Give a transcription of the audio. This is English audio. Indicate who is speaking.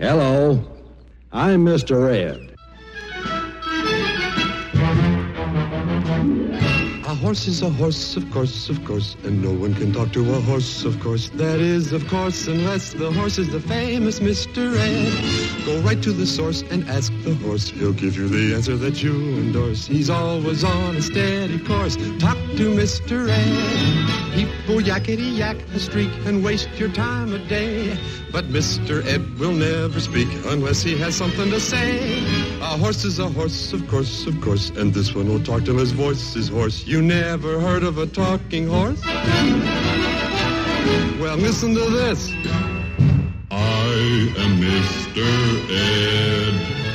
Speaker 1: Hello, I'm Mr. Ed.
Speaker 2: A horse is a horse, of course, and no one can talk to a horse, of course. That is, of course, unless the horse is the famous Mr. Ed. Go right to the source and ask the horse. He'll give you the answer that you endorse. He's always on a steady course. Talk to Mr. Ed. People yakety yak a streak and waste your time a day. But Mr. Ed will never speak unless he has something to say. A horse is a horse, of course, and this one will talk till his voice is hoarse. You never heard of a talking horse? Well, listen to this.
Speaker 3: I am Mr. Ed.